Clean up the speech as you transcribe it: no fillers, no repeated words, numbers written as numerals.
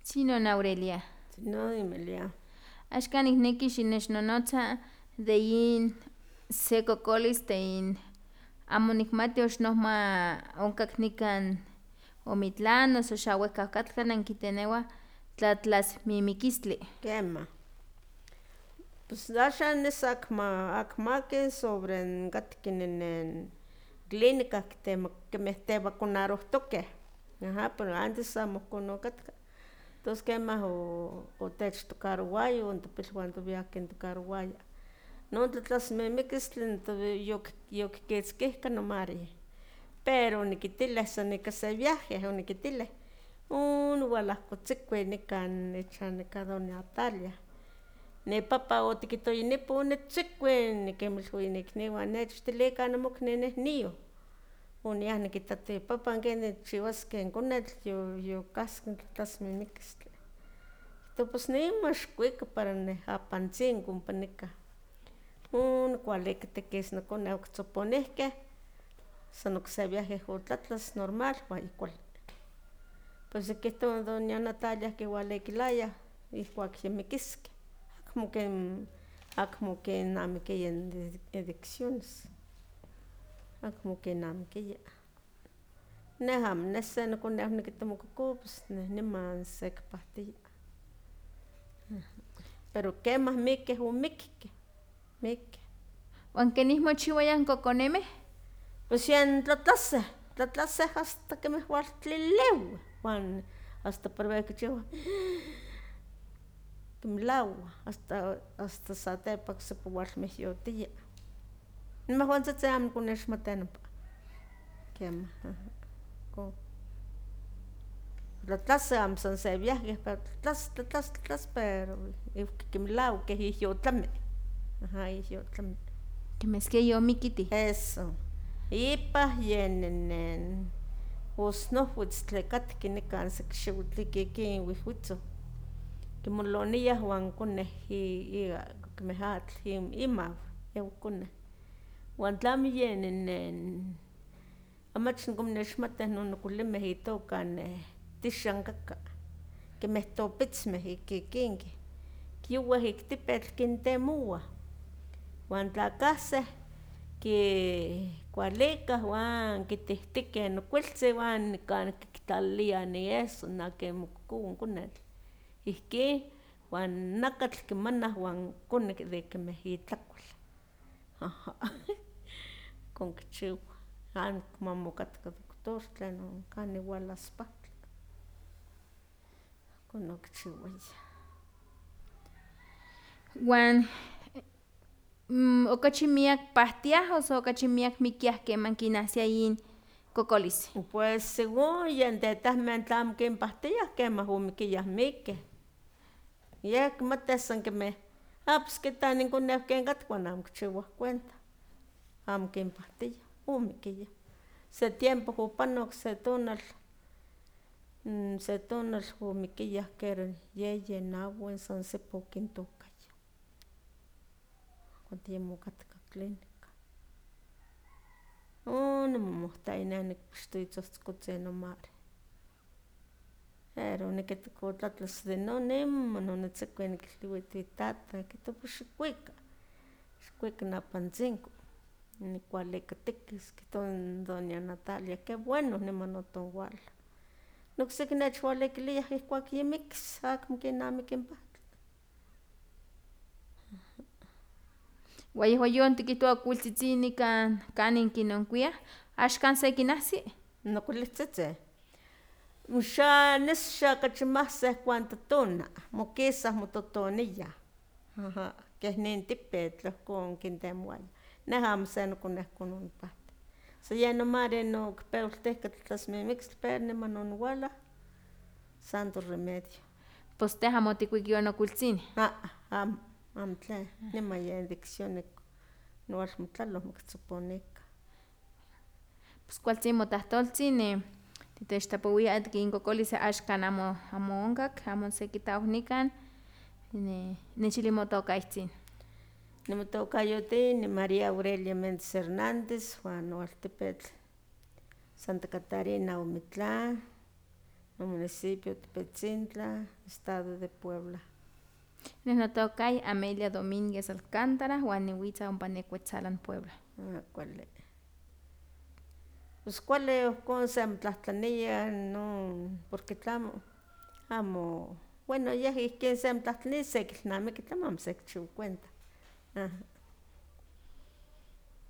Tzinon Aurelia. No, Imelia. Axkan nikneki xinechnonotza de yin se kokolis de yin amo nikmati ox nohma onkak nikan Omitlán noso xa wehka okatka nankitenewah tlatlasmimikistli. Kema. Pues axan nes akmaki sobre katki nenen clínica kemeh tevacunarohtokeh, aha, pero antes amo ihkon okatka, tos kemah otechtocarowaya o topilwan toviahkeh tocarowaya. Non tlatlasmimikistli yokiketzkihka nomari, pero onikitileh san ika se viaje onikitileh, oniwalahkotzikui nikan ichan doña Natalia, nipapan otikitoya nipa onitzikui nikinmilui noikniwan nechtielikan nomokni neh niyoh, oniah nikitati ipapan kenin kichiwaskeh n konetl yokahsi tlatlasmimikistli, kihtowa pues nima xikuika para nehapantzin ompa nikah, onikwalikitekis nokone okitzoponihkeh, san okse viaje otlatlas normal wan yakuali. Pues nikihtowa doña Natalia kiwalikilayah ihkuak yimikiskeh, akmo kinamikiya n adicciones, akmo kinamikiya. Neh amo, neh se nokoneu nikita mokokowa pues neh niman sekipahtiya, pero kemah miakeh omikkeh, miakeh. ¿Wan kenih mochiwayah n kokonemeh? Pues yen tlatlaseh asta kemeh waltlilewih, wan asta preve kichiwah kimilawah, asta satepa ocsepa walmehyotiah. Inmehwantzitzin amo konixmatih nompa, kemah, aha, ihkon. Tlatlaseh amo san se viaje pero tlatlas pero kimilawak keh ihyotlami, aha, ihyotlami. Kemeh eskia yomikitih. Eso, ipa yen nenen osnohwitztli katki nikan seki xiwitl ihkin wihwitzoh, kimoloniah wan koneh kemeh atl imaw, yehwa koneh, wan tlamo yen nenen amach nikonixmatih non okuilinmeh itoka tixankaka, kemeh topitzmeh ikikinkeh, kiuweh ik tepetl kintemowah, wan tla kahseh kikualikah wan kitihtikeh n okuiltzin wan nikan kitlaliliah iesso ken mokokowa n konetl, ihkin wan nakatl kimanah wan koni de kemeh itlakual, aha, ihkon kichiwah, amo nikmati okatka doctor tlenon kanin walas pahtli, ihkon okichiwayah. Wan okachi miak pahtiah noso okachi miak mikiah keman kinahsia yin kokolis. Pues según yen tetahmeh tlamo kinpahtiah kemah omikiyah miakeh, yeh kimatih san kemeh pues kita nin koneu ken katka wan amo kichiwah cuenta, amo kinpahtiya, omikiyah. Se tiempo opanok se tonal omikiyah kera yeyi nawi san sepa okintokaya, cuando yemo okatka clínica. Onimomohtia neh onikpixtoya itzoztzitzin nomari, pero onikitak otlatlas de non niman onitzikui nikilnowia itata, kihtowa pues xikuika napantzinku, nikualikatikis, kihtowa doña Natalia qué bueno niman otonwallah, n okseki nechwalikiliah ihkuak yimikis akmo kinamiki n pahtli. Wan yehwan yon tikihtowa kuiltzitzin nikan kanin kinonkuiah, axkan sekinahsi. N okuilihtzitzin, xa nes xa kachi mahseh cuando totona, mokisah mototoniah, aha, keh nin tipetl ohkon kintemowayah, neh amo se nokoneu ihkon onipahti, san yen nomari okipewaltihka tlatlasmimikistli pero niman oniwalah santo remedio. Pos teh amo otikuik yon okuiltzinih. Amo tlen, niman yen adicción oniwalmotlaloh mokitzoponikan. Pues kualtzin motahtoltzin titechtlapowia yin kokolis axkan amo onkak, amo osekitawa nikan, nechili motokahtzin. Nimotokayotin María Aurelia Méndez Hernández, wan noaltepetl Santa Catarina Omitlán, municipio Tepetzintla, estado de Puebla. Neh notoka Amelia Domínguez Alcántara wan niwitza ompa Nekuetzalan, Puebla. Kuali. Pues kuali ohkon semotlahtlania non porque tlamo amo, bueno yeh ihkin semotlahtlani sekilnamiki tlamo amo sekichiwa cuenta.